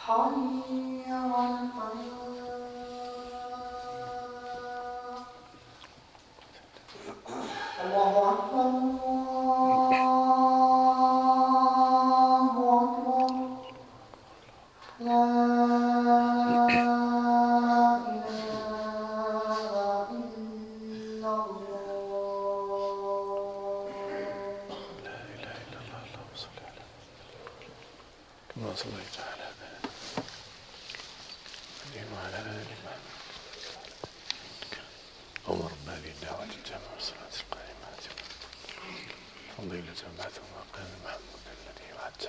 حي على الفلاح. الله أكبر الله أكبر. لا إله إلا الله. لا إله إلا الله. اللهم صل على كما صليت على إبراهيم وعلى آل محمد. اللهم رب هذه الدعوة التامة والصلاة القائمة فضيلة بعث مقام محمود الذي وعدته.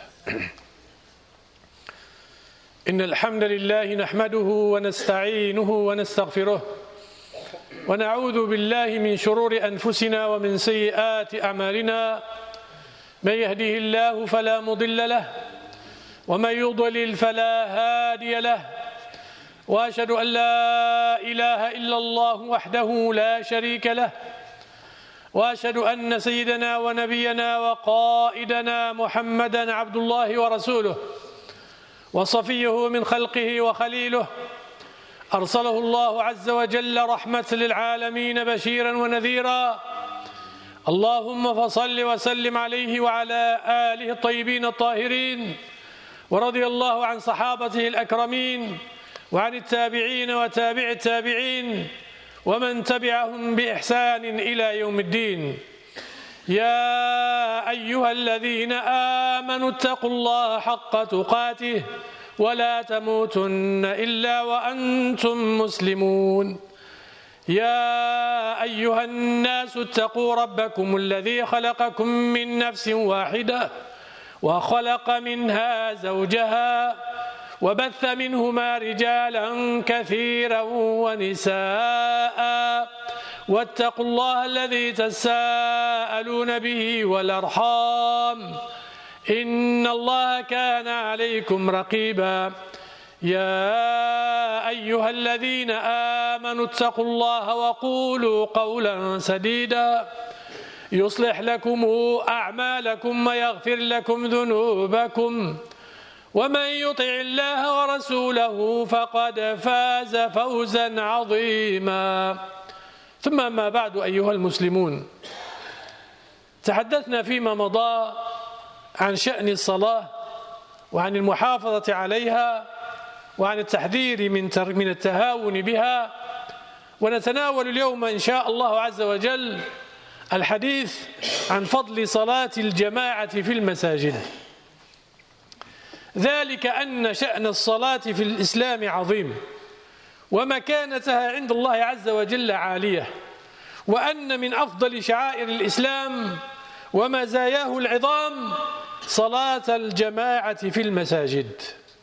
إن الحمد لله نحمده ونستعينه ونستغفره ونعوذ بالله من شرور أنفسنا ومن سيئات أعمالنا. من يهده الله فلا مضل له ومن يضلل فلا هادي له، وأشهد أن لا إله إلا الله وحده لا شريك له، وأشهد أن سيدنا ونبينا وقائدنا محمدا عبد الله ورسوله وصفيه من خلقه وخليله، أرسله الله عز وجل رحمة للعالمين بشيرا ونذيرا. اللهم فصل وسلم عليه وعلى آله الطيبين الطاهرين، ورضي الله عن صحابته الأكرمين وعن التابعين وتابع التابعين ومن تبعهم بإحسان إلى يوم الدين. يا أيها الذين آمنوا اتقوا الله حق تقاته ولا تموتن إلا وأنتم مسلمون. يا أيها الناس اتقوا ربكم الذي خلقكم من نفس واحدة وخلق منها زوجها وبث منهما رجالا كثيرا ونساء، واتقوا الله الذي تساءلون به والأرحام إن الله كان عليكم رقيبا. يا أيها الذين آمنوا اتقوا الله وقولوا قولا سديدا يصلح لكم أعمالكم ويغفر لكم ذنوبكم، ومن يطع الله ورسوله فقد فاز فوزا عظيما. ثم ما بعد أيها المسلمون، تحدثنا فيما مضى عن شأن الصلاة وعن المحافظة عليها وعن التحذير من التهاون بها، ونتناول اليوم إن شاء الله عز وجل الحديث عن فضل صلاة الجماعة في المساجد. ذلك أن شأن الصلاة في الإسلام عظيم، ومكانتها عند الله عز وجل عالية، وأن من أفضل شعائر الإسلام ومزاياه العظام صلاة الجماعة في المساجد.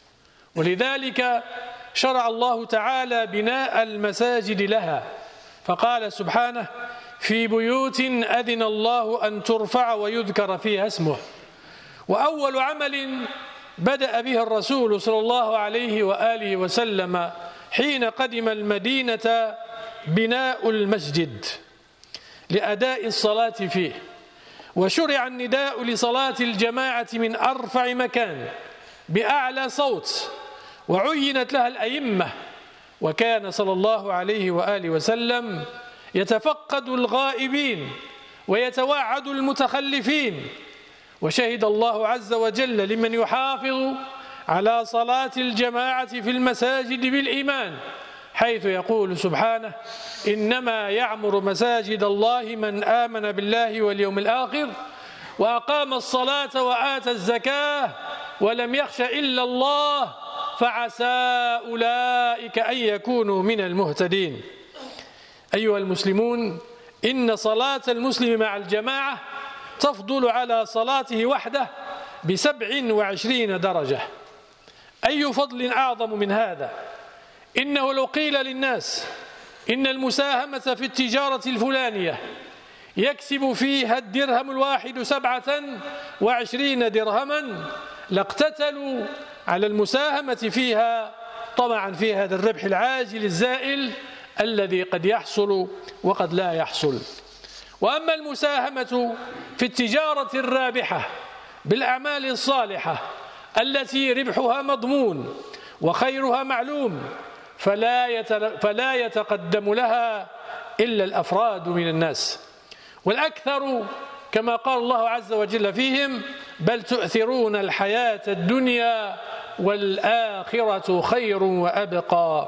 ولذلك شرع الله تعالى بناء المساجد لها، فقال سبحانه: في بيوت أذن الله أن ترفع ويذكر فيها اسمه. وأول عمل بدأ به الرسول صلى الله عليه وآله وسلم حين قدم المدينة بناء المسجد لأداء الصلاة فيه، وشرع النداء لصلاة الجماعة من أرفع مكان بأعلى صوت، وعينت لها الأئمة، وكان صلى الله عليه وآله وسلم يتفقد الغائبين ويتوعد المتخلفين. وشهد الله عز وجل لمن يحافظ على صلاة الجماعة في المساجد بالإيمان، حيث يقول سبحانه: إنما يعمر مساجد الله من آمن بالله واليوم الآخر وأقام الصلاة وآتى الزكاة ولم يخش إلا الله فعسى أولئك أن يكونوا من المهتدين. أيها المسلمون، إن صلاة المسلم مع الجماعة تفضل على صلاته وحده ب27 درجة. أي فضل أعظم من هذا؟ إنه لو قيل للناس إن المساهمة في التجارة الفلانية يكسب فيها الدرهم الواحد 27 درهما لاقتتلوا على المساهمة فيها طمعا في هذا الربح العاجل الزائل الذي قد يحصل وقد لا يحصل. وأما المساهمة في التجارة الرابحة بالأعمال الصالحة التي ربحها مضمون وخيرها معلوم، فلا يتقدم لها إلا الأفراد من الناس. والأكثر كما قال الله عز وجل فيهم: بل تؤثرون الحياة الدنيا والآخرة خير وأبقى.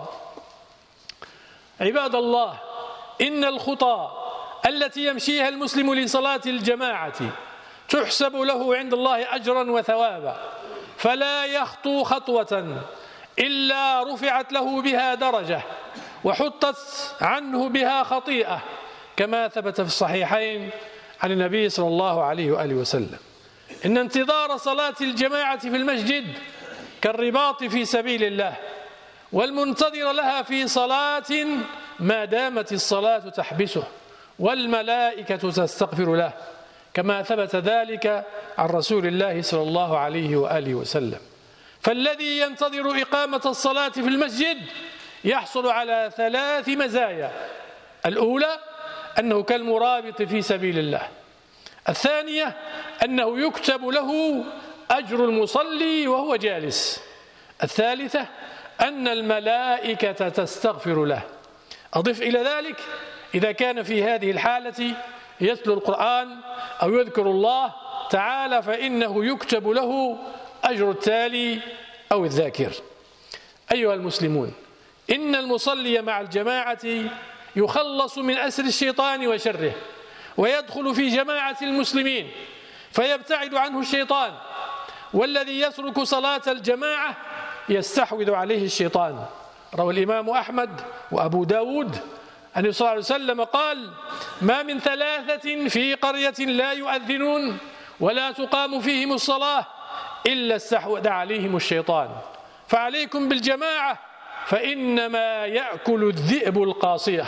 عباد الله، إن الخطى التي يمشيها المسلم لصلاة الجماعة تحسب له عند الله أجرا وثوابا، فلا يخطو خطوة إلا رفعت له بها درجة وحطت عنه بها خطيئة، كما ثبت في الصحيحين عن النبي صلى الله عليه وآله وسلم: إن انتظار صلاة الجماعة في المسجد كالرباط في سبيل الله، والمنتظر لها في صلاة ما دامت الصلاة تحبسه، والملائكة تستغفر له، كما ثبت ذلك عن رسول الله صلى الله عليه وآله وسلم. فالذي ينتظر إقامة الصلاة في المسجد يحصل على 3 مزايا: الأولى أنه كالمرابط في سبيل الله، الثانية أنه يكتب له أجر المصلي وهو جالس، الثالثة أن الملائكة تستغفر له. أضف إلى ذلك إذا كان في هذه الحالة يتلو القرآن أو يذكر الله تعالى فإنه يكتب له أجر التالي أو الذاكر. أيها المسلمون، إن المصلي مع الجماعة يخلص من أسر الشيطان وشره، ويدخل في جماعة المسلمين فيبتعد عنه الشيطان، والذي يترك صلاة الجماعة يستحوذ عليه الشيطان. روى الإمام أحمد وأبو داود أن صلى الله عليه وسلم قال: ما من 3 في قرية لا يؤذنون ولا تقام فيهم الصلاة إلا استحوذ عليهم الشيطان، فعليكم بالجماعة فإنما يأكل الذئب القاصية.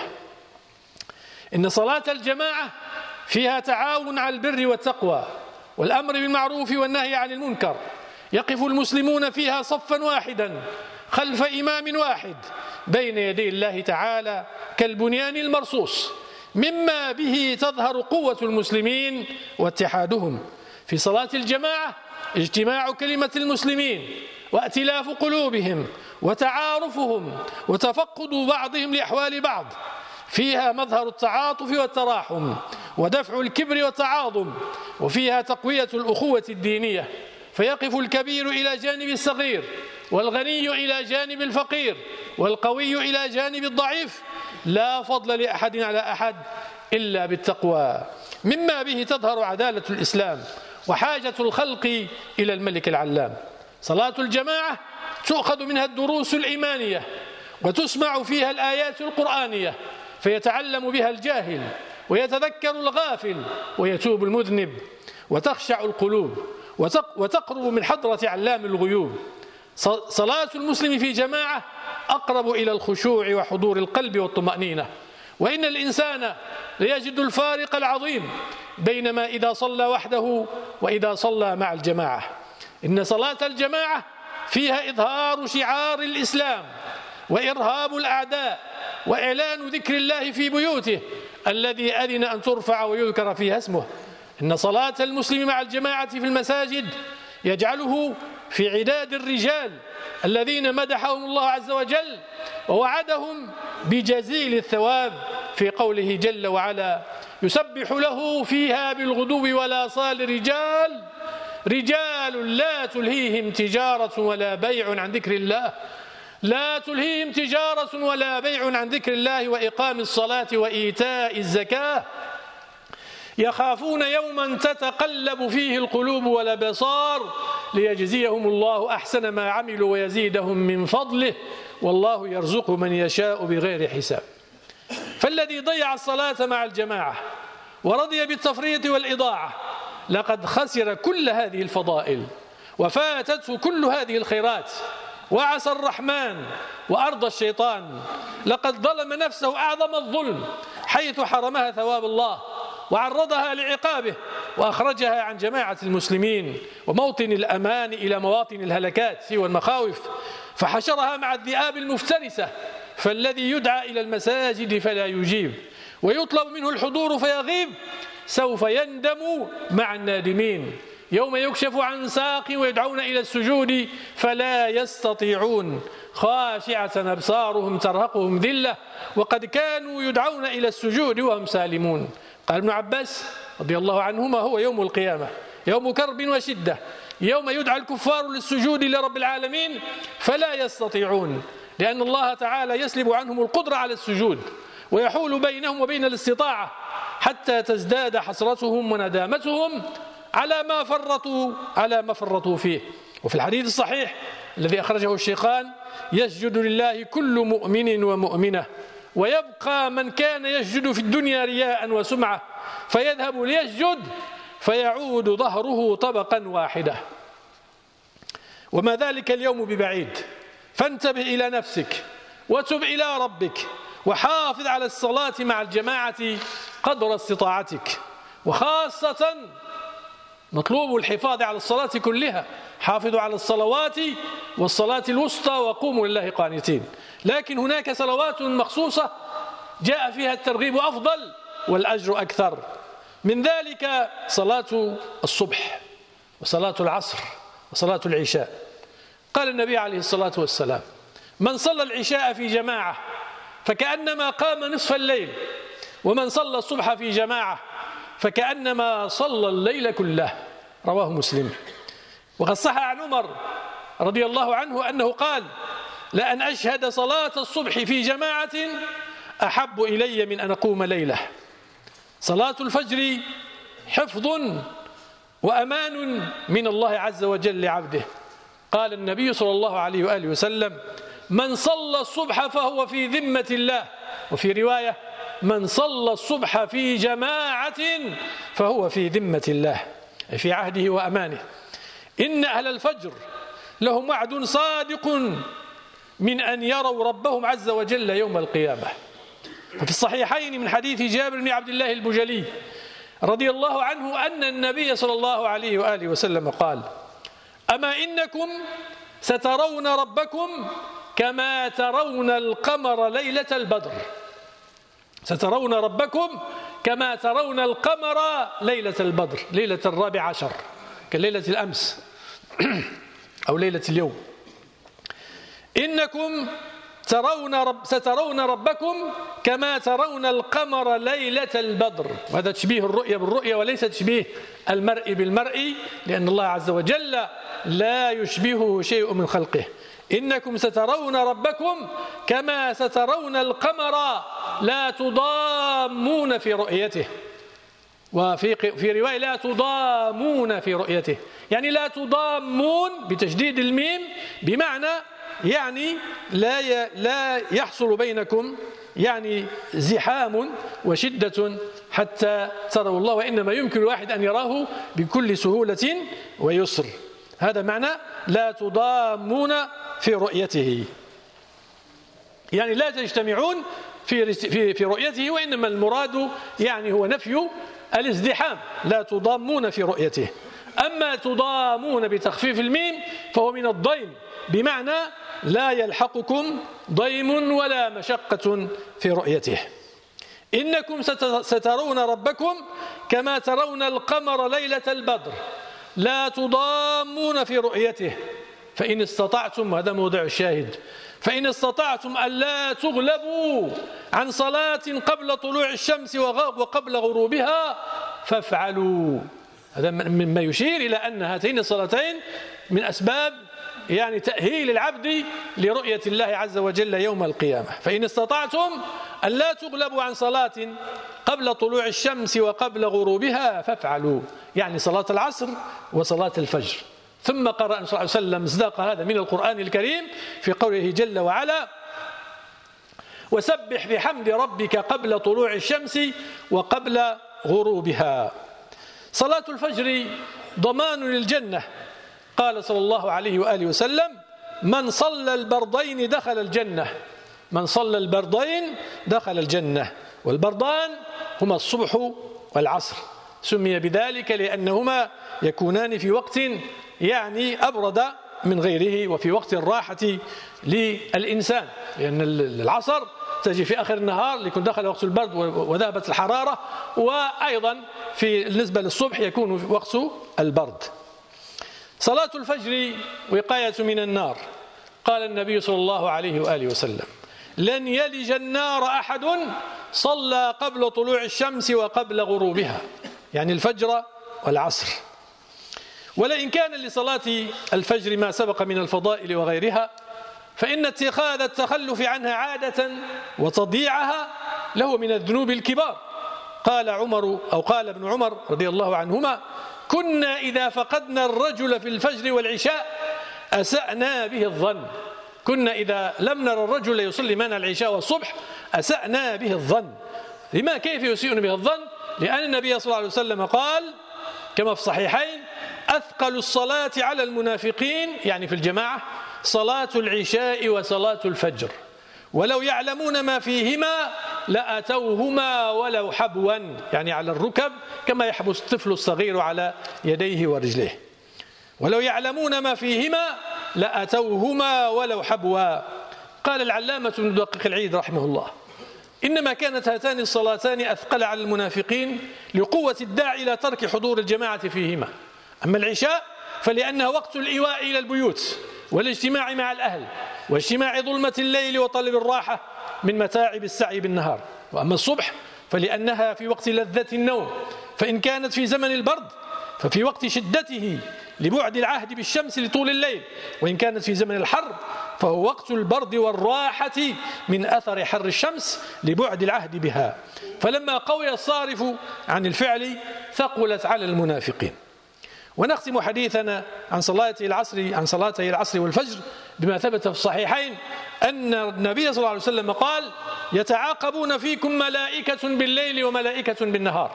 إن صلاة الجماعة فيها تعاون على البر والتقوى والأمر بالمعروف والنهي عن المنكر، يقف المسلمون فيها صفا واحدا خلف إمام واحد بين يدي الله تعالى كالبنيان المرصوص، مما به تظهر قوة المسلمين واتحادهم. في صلاة الجماعة اجتماع كلمة المسلمين وائتلاف قلوبهم وتعارفهم وتفقد بعضهم لأحوال بعض، فيها مظهر التعاطف والتراحم ودفع الكبر والتعاظم، وفيها تقوية الأخوة الدينية، فيقف الكبير إلى جانب الصغير، والغني إلى جانب الفقير، والقوي إلى جانب الضعيف، لا فضل لأحد على أحد إلا بالتقوى، مما به تظهر عدالة الإسلام وحاجة الخلق إلى الملك العلام. صلاة الجماعة تؤخذ منها الدروس الإيمانية وتسمع فيها الآيات القرآنية، فيتعلم بها الجاهل ويتذكر الغافل ويتوب المذنب، وتخشع القلوب وتقرب من حضرة علام الغيوب. صلاة المسلم في جماعة أقرب إلى الخشوع وحضور القلب والطمأنينة، وإن الإنسان ليجد الفارق العظيم بينما إذا صلى وحده وإذا صلى مع الجماعة. إن صلاة الجماعة فيها إظهار شعار الإسلام وإرهاب الأعداء وإعلان ذكر الله في بيوته الذي أذن أن ترفع ويذكر فيها اسمه. إن صلاة المسلم مع الجماعة في المساجد يجعله في عداد الرجال الذين مدحهم الله عز وجل ووعدهم بجزيل الثواب في قوله جل وعلا: يسبح له فيها بالغدو والآصال رجال لا تلهيهم تجارة ولا بيع عن ذكر الله، لا تلهيهم تجارة ولا بيع عن ذكر الله وإقام الصلاة وإيتاء الزكاة، يخافون يوما تتقلب فيه القلوب والأبصار ليجزيهم الله أحسن ما عملوا ويزيدهم من فضله، والله يرزق من يشاء بغير حساب. فالذي ضيع الصلاة مع الجماعة ورضي بالتفريط والإضاعة لقد خسر كل هذه الفضائل وفاتته كل هذه الخيرات، وعسى الرحمن وأرضى الشيطان. لقد ظلم نفسه أعظم الظلم حيث حرمها ثواب الله وعرضها لعقابه وأخرجها عن جماعة المسلمين وموطن الأمان إلى مواطن الهلكات والمخاوف، فحشرها مع الذئاب المفترسة. فالذي يدعى إلى المساجد فلا يجيب ويطلب منه الحضور فيغيب سوف يندم مع النادمين، يوم يكشف عن ساق ويدعون إلى السجود فلا يستطيعون خاشعة أبصارهم ترهقهم ذلة وقد كانوا يدعون إلى السجود وهم سالمون. قال ابن عباس رضي الله عنهما: هو يوم القيامة يوم كرب وشدة، يوم يدعى الكفار للسجود لرب العالمين فلا يستطيعون، لأن الله تعالى يسلب عنهم القدرة على السجود ويحول بينهم وبين الاستطاعة حتى تزداد حسرتهم وندامتهم على ما فرطوا فيه. وفي الحديث الصحيح الذي أخرجه الشيخان: يسجد لله كل مؤمن ومؤمنة ويبقى من كان يسجد في الدنيا رياء وسمعة فيذهب ليسجد فيعود ظهره طبقا واحدة. وما ذلك اليوم ببعيد، فانتبه إلى نفسك وتب إلى ربك وحافظ على الصلاة مع الجماعة قدر استطاعتك، وخاصة مطلوب الحفاظ على الصلاة كلها، حافظوا على الصلوات والصلاة الوسطى وقوموا لله قانتين. لكن هناك صلوات مخصوصة جاء فيها الترغيب أفضل والأجر أكثر، من ذلك صلاة الصبح وصلاة العصر وصلاة العشاء. قال النبي عليه الصلاة والسلام: من صلى العشاء في جماعة فكأنما قام نصف الليل، ومن صلى الصبح في جماعة فكأنما صلى الليل كله. رواه مسلم. وقد صح عن عمر رضي الله عنه أنه قال: لأن أشهد صلاة الصبح في جماعة أحب إلي من أن أقوم ليلة. صلاة الفجر حفظ وأمان من الله عز وجل لعبده. قال النبي صلى الله عليه وآله وسلم: من صلى الصبح فهو في ذمة الله. وفي رواية: من صلى الصبح في جماعة فهو في ذمة الله، أي في عهده وأمانه. إن أهل الفجر لهم وعد صادق من أن يروا ربهم عز وجل يوم القيامة. وفي الصحيحين من حديث جابر بن عبد الله البجلي رضي الله عنه أن النبي صلى الله عليه وآله وسلم قال: أما إنكم سترون ربكم كما ترون القمر ليلة البدر. سترون ربكم كما ترون القمر ليلة البدر، ليلة 14 كليلة الأمس أو ليلة اليوم. إنكم سترون ربكم كما ترون القمر ليلة البدر. وهذا تشبيه الرؤية بالرؤية وليس تشبيه المرء بالمرء، لأن الله عز وجل لا يشبهه شيء من خلقه. إنكم سترون ربكم كما سترون القمر لا تضامون في رؤيته. وفي رواية: لا تضامون في رؤيته، يعني لا تضامون بتشديد الميم، بمعنى يعني لا يحصل بينكم يعني زحام وشدة حتى تروا الله، وإنما يمكن الواحد أن يراه بكل سهولة ويسر. هذا معنى لا تضامون في رؤيته، يعني لا تجتمعون في رؤيته، وإنما المراد يعني هو نفي الازدحام، لا تضامون في رؤيته. أما تضامون بتخفيف الميم فهو من الضيم، بمعنى لا يلحقكم ضيم ولا مشقة في رؤيته. إنكم سترون ربكم كما ترون القمر ليلة البدر لا تضامون في رؤيته فإن استطعتم، هذا موضع الشاهد، فإن استطعتم ألا تغلبوا عن صلاة قبل طلوع الشمس وقبل غروبها فافعلوا. هذا مما يشير إلى أن هاتين الصلاتين من أسباب يعني تأهيل العبد لرؤية الله عز وجل يوم القيامة. فإن استطعتم ألا تغلبوا عن صلاة قبل طلوع الشمس وقبل غروبها فافعلوا، يعني صلاة العصر وصلاة الفجر. ثم قرأ صلى الله عليه وسلم مصداق هذا من القرآن الكريم في قوله جل وعلا: وسبح بحمد ربك قبل طلوع الشمس وقبل غروبها. صلاة الفجر ضمان للجنة. قال صلى الله عليه وآله وسلم: من صلى البردين دخل الجنة. من صلى البردين دخل الجنة. والبردان هما الصبح والعصر، سمي بذلك لأنهما يكونان في وقت يعني أبرد من غيره وفي وقت الراحة للإنسان، لأن العصر تجي في آخر النهار ليكون دخل وقت البرد وذهبت الحرارة، وأيضا بالنسبة للصبح يكون وقت البرد. صلاة الفجر وقاية من النار. قال النبي صلى الله عليه وآله وسلم: لن يلج النار أحد صلى قبل طلوع الشمس وقبل غروبها، يعني الفجر والعصر. ولئن كان لصلاة الفجر ما سبق من الفضائل وغيرها، فإن اتخاذ التخلف عنها عادة وتضييعها له من الذنوب الكبار. قال ابن عمر رضي الله عنهما: كنا إذا فقدنا الرجل في الفجر والعشاء أسأنا به الظن. كنا إذا لم نرى الرجل يصلي معنا العشاء والصبح أسأنا به الظن. لما كيف يسيئون به الظن؟ لأن النبي صلى الله عليه وسلم قال كما في الصحيحين: أثقل الصلاة على المنافقين، يعني في الجماعة، صلاة العشاء وصلاة الفجر، ولو يعلمون ما فيهما لأتوهما ولو حبوا، يعني على الركب كما يحبس الطفل الصغير على يديه ورجليه. ولو يعلمون ما فيهما لأتوهما ولو حبوا. قال العلامة ابن دقيق العيد رحمه الله: إنما كانت هاتان الصلاتان أثقل على المنافقين لقوة الداعي إلى ترك حضور الجماعة فيهما. أما العشاء فلأنها وقت الإيواء إلى البيوت والاجتماع مع الأهل واجتماع ظلمة الليل وطلب الراحة من متاعب السعي بالنهار. وأما الصبح فلأنها في وقت لذة النوم، فإن كانت في زمن البرد ففي وقت شدته لبعد العهد بالشمس لطول الليل، وإن كانت في زمن الحر فهو وقت البرد والراحة من أثر حر الشمس لبعد العهد بها. فلما قوي الصارف عن الفعل ثقلت على المنافقين. ونختم حديثنا عن صلاتي العصر والفجر بما ثبت في الصحيحين أن النبي صلى الله عليه وسلم قال: يتعاقبون فيكم ملائكة بالليل وملائكة بالنهار،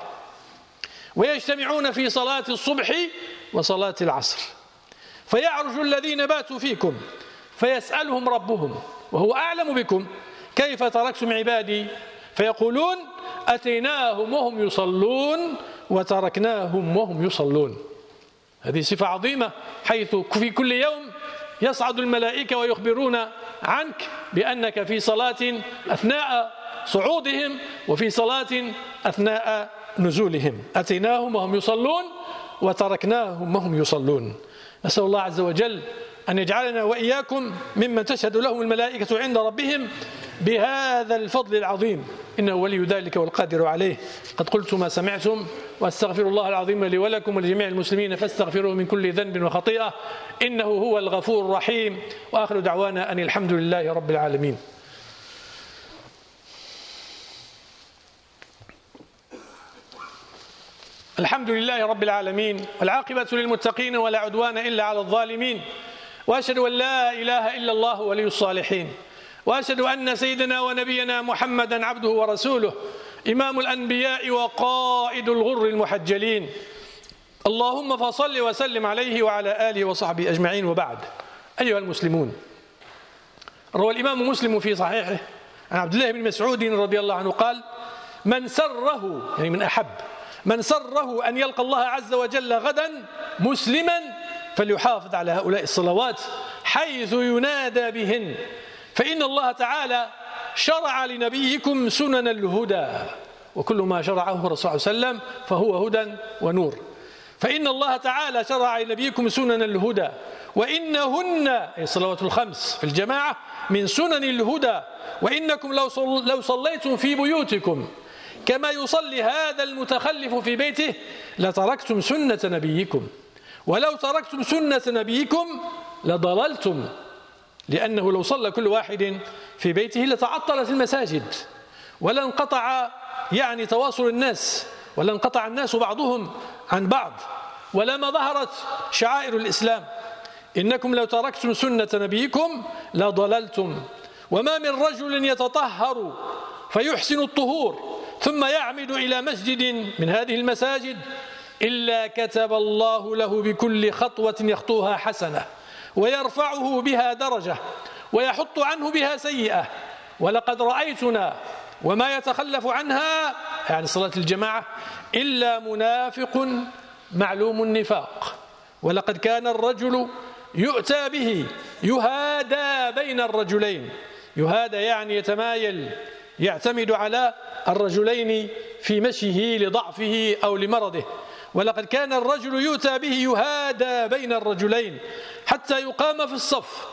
ويجتمعون في صلاة الصبح وصلاة العصر، فيعرج الذين باتوا فيكم فيسألهم ربهم وهو أعلم بكم: كيف تركتم عبادي؟ فيقولون: أتيناهم وهم يصلون وتركناهم وهم يصلون. هذه صفة عظيمة، حيث في كل يوم يصعد الملائكة ويخبرون عنك بأنك في صلاة أثناء صعودهم وفي صلاة أثناء نزولهم. أتيناهم وهم يصلون وتركناهم وهم يصلون. نسأل الله عز وجل أن يجعلنا وإياكم ممن تشهد لهم الملائكة عند ربهم بهذا الفضل العظيم، إنه ولي ذلك والقادر عليه. قد قلت ما سمعتم، وأستغفر الله العظيم لي ولكم ولجميع المسلمين فاستغفروه من كل ذنب وخطيئة، إنه هو الغفور الرحيم. وآخر دعوانا أن الحمد لله رب العالمين. الحمد لله رب العالمين، والعاقبة للمتقين ولا عدوان إلا على الظالمين، وأشهد أن لا إله إلا الله ولي الصالحين، وأشهد أن سيدنا ونبينا محمدا عبده ورسوله، إمام الأنبياء وقائد الغر المحجلين. اللهم فصل وسلم عليه وعلى آله وصحبه أجمعين، وبعد. أيها المسلمون، روى الإمام مسلم في صحيحه عن عبد الله بن مسعود رضي الله عنه قال: من سره، يعني من أحب، من سره أن يلقى الله عز وجل غدا مسلما فليحافظ على هؤلاء الصلوات حيث ينادى بهن، فإن الله تعالى شرع لنبيكم سنن الهدى، وكل ما شرعه الرسول صلى الله عليه وسلم فهو هدى ونور. فإن الله تعالى شرع لنبيكم سنن الهدى، وإنهن أي الصلوات الخمس في الجماعة من سنن الهدى، وإنكم لو صليتم في بيوتكم كما يصلي هذا المتخلف في بيته لتركتم سنة نبيكم، ولو تركتم سنة نبيكم لضللتم، لأنه لو صلى كل واحد في بيته لتعطلت المساجد، ولا انقطع يعني تواصل الناس، ولا انقطع الناس بعضهم عن بعض، ولما ظهرت شعائر الإسلام. إنكم لو تركتم سنة نبيكم لضللتم. وما من رجل يتطهر فيحسن الطهور ثم يعمد إلى مسجد من هذه المساجد إلا كتب الله له بكل خطوة يخطوها حسنة، ويرفعه بها درجة، ويحط عنه بها سيئة. ولقد رأيتنا وما يتخلف عنها، يعني صلاة الجماعة، إلا منافق معلوم النفاق. ولقد كان الرجل يؤتى به يهادى بين الرجلين، يهادى يعني يتمايل، يعتمد على الرجلين في مشيه لضعفه أو لمرضه. ولقد كان الرجل يؤتى به يهادى بين الرجلين حتى يقام في الصف.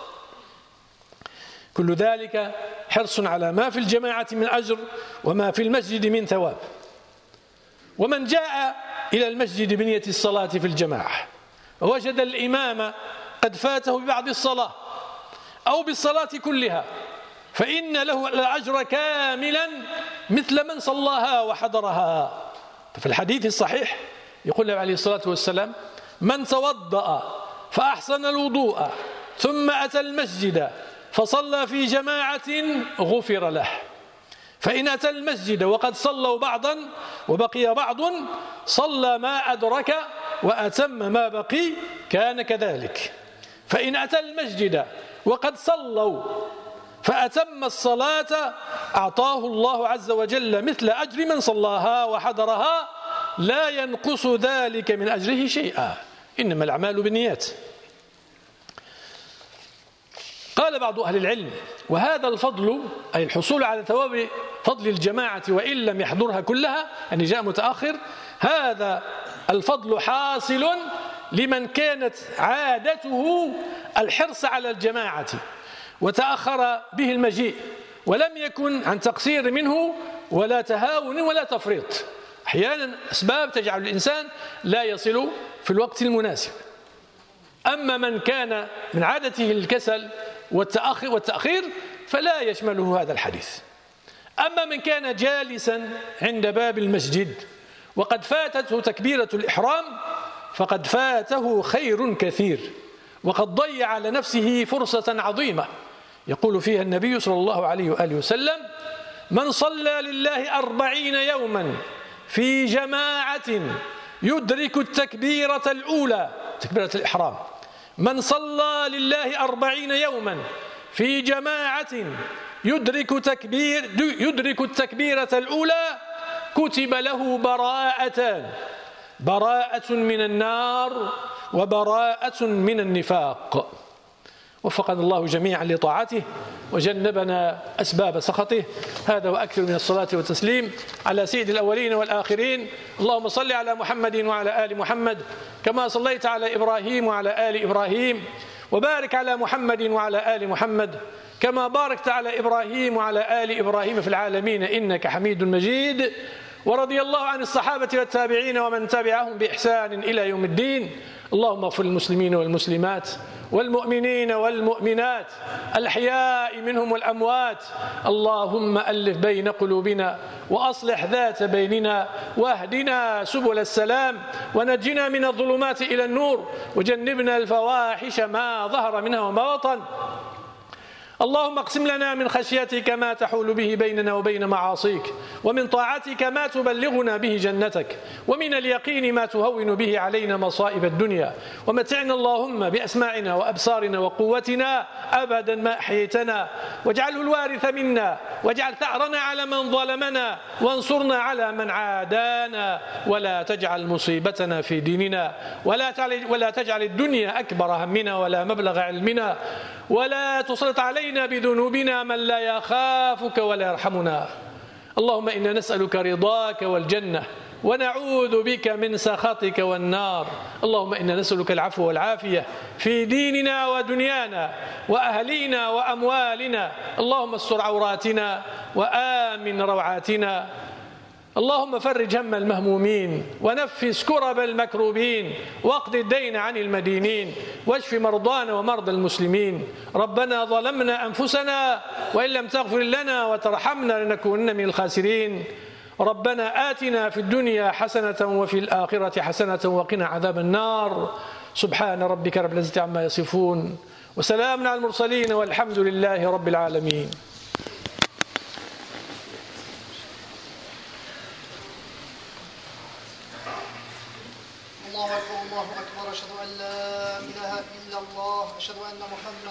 كل ذلك حرص على ما في الجماعة من أجر وما في المسجد من ثواب. ومن جاء إلى المسجد بنية الصلاة في الجماعة ووجد الإمام قد فاته ببعض الصلاة أو بالصلاة كلها فإن له الأجر كاملا مثل من صلاها وحضرها. في الحديث الصحيح يقول له عليه الصلاة والسلام: من توضأ فأحسن الوضوء ثم أتى المسجد فصلى في جماعة غفر له. فإن أتى المسجد وقد صلوا بعضا وبقي بعض صلى ما أدرك وأتم ما بقي كان كذلك. فإن أتى المسجد وقد صلوا فأتم الصلاة أعطاه الله عز وجل مثل أجر من صلاها وحضرها لا ينقص ذلك من أجره شيئا، إنما الأعمال بالنيات. قال بعض أهل العلم: وهذا الفضل أي الحصول على ثواب فضل الجماعة وإن لم يحضرها كلها، يعني جاء متأخر، هذا الفضل حاصل لمن كانت عادته الحرص على الجماعة وتأخر به المجيء ولم يكن عن تقصير منه ولا تهاون ولا تفريط. أحيانا أسباب تجعل الإنسان لا يصل في الوقت المناسب. أما من كان من عادته الكسل والتأخير فلا يشمله هذا الحديث. أما من كان جالسا عند باب المسجد وقد فاتته تكبيرة الإحرام فقد فاته خير كثير وقد ضيع على نفسه فرصة عظيمة يقول فيها النبي صلى الله عليه وآله وسلم: من صلى لله 40 يوما في جماعة يدرك التكبيرة الأولى، تكبيرة الإحرام، من صلى لله 40 يوما في جماعة يدرك التكبيرة الأولى كتب له براءتان: براءة من النار وبراءة من النفاق. وفقنا الله جميعا لطاعته وجنبنا أسباب سخطه. هذا وأكثر من الصلاة والتسليم على سيد الأولين والآخرين. اللهم صل على محمد وعلى آل محمد كما صليت على إبراهيم وعلى آل إبراهيم، وبارك على محمد وعلى آل محمد كما باركت على إبراهيم وعلى آل إبراهيم في العالمين إنك حميد مجيد. ورضي الله عن الصحابة والتابعين ومن تبعهم بإحسان إلى يوم الدين. اللهم اغفر للمسلمين والمسلمات والمؤمنين والمؤمنات الأحياء منهم والأموات. اللهم ألف بين قلوبنا وأصلح ذات بيننا واهدنا سبل السلام ونجنا من الظلمات إلى النور وجنبنا الفواحش ما ظهر منها وما بطن. اللهم اقسم لنا من خشيتك ما تحول به بيننا وبين معاصيك، ومن طاعتك ما تبلغنا به جنتك، ومن اليقين ما تهون به علينا مصائب الدنيا، ومتعنا اللهم بأسماعنا وأبصارنا وقوتنا أبدا ما أحييتنا، واجعله الوارث منا، واجعل ثأرنا على من ظلمنا، وانصرنا على من عادانا، ولا تجعل مصيبتنا في ديننا، ولا تجعل الدنيا أكبر همنا ولا مبلغ علمنا، ولا تسلط علينا بذنوبنا من لا يخافك ولا يرحمنا. اللهم إنا نسألك رضاك والجنة ونعوذ بك من سخطك والنار. اللهم إنا نسألك العفو والعافية في ديننا ودنيانا وأهلينا وأموالنا. اللهم استر عوراتنا وآمن روعاتنا. اللهم فرج هم المهمومين ونفس كرب المكروبين واقض الدين عن المدينين واشف مرضانا ومرضى المسلمين. ربنا ظلمنا أنفسنا وإن لم تغفر لنا وترحمنا لنكونن من الخاسرين. ربنا آتنا في الدنيا حسنة وفي الآخرة حسنة وقنا عذاب النار. سبحان ربك رب العزة عما يصفون وسلام على المرسلين والحمد لله رب العالمين. الله أكبر الله أكبر. أشهد أن لا إله إلا الله. أشهد أن محمد